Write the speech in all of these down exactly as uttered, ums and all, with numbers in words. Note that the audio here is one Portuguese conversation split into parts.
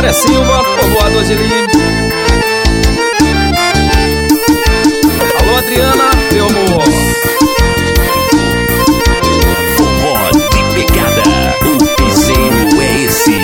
Maria Silva, povoador de Lima. Alô, Adriana, meu amor. Forró de pegada, o piseiro é esse.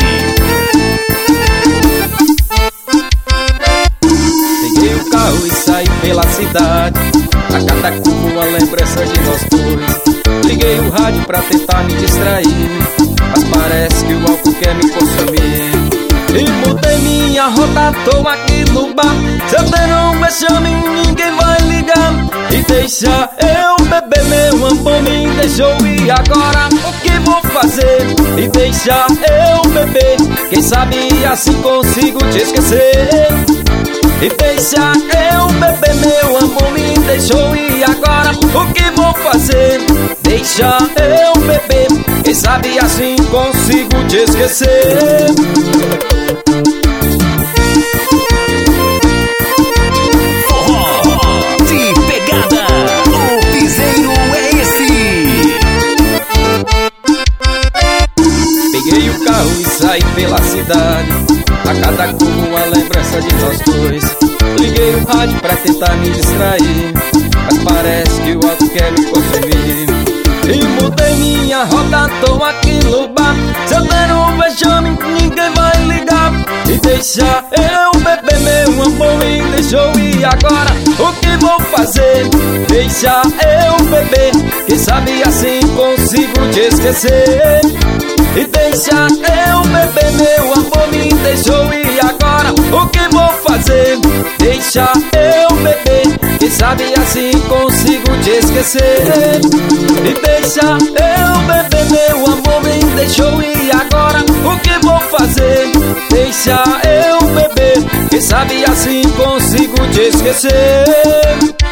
Peguei o carro e saí pela cidade, a cada curva uma lembrança de nós dois. Liguei o rádio pra tentar me distrair, mas parece que o álcool quer me consumir. E mudei minha rota, tô aqui no bar. Se eu der um vexame, ninguém vai ligar. E deixa eu beber, meu amor me deixou. E agora o que vou fazer? E deixa eu beber, quem sabe assim consigo te esquecer. E deixa eu beber, meu amor me deixou. E agora o que vou fazer? Deixa eu beber, quem sabe assim consigo te esquecer. Forró de pegada, o piseiro é esse. Peguei o carro e saí pela cidade, a cada curva uma lembrança de nós dois. Liguei o rádio pra tentar me distrair, mas parece que o álcool quer me consumir. E mudei minha rota, tô aqui no bar. Se eu der um vexame, ninguém vai ligar. E deixa eu beber, meu amor me deixou. E agora o que vou fazer? Deixa eu beber, quem sabe assim consigo te esquecer. E deixa eu beber, meu amor me deixou. E agora o que vou fazer? Deixa eu beber, quem sabe assim consigo te esquecer. E deixa eu beber, meu amor me deixou. E agora o que vou fazer? Deixa eu beber, quem sabe assim consigo te esquecer.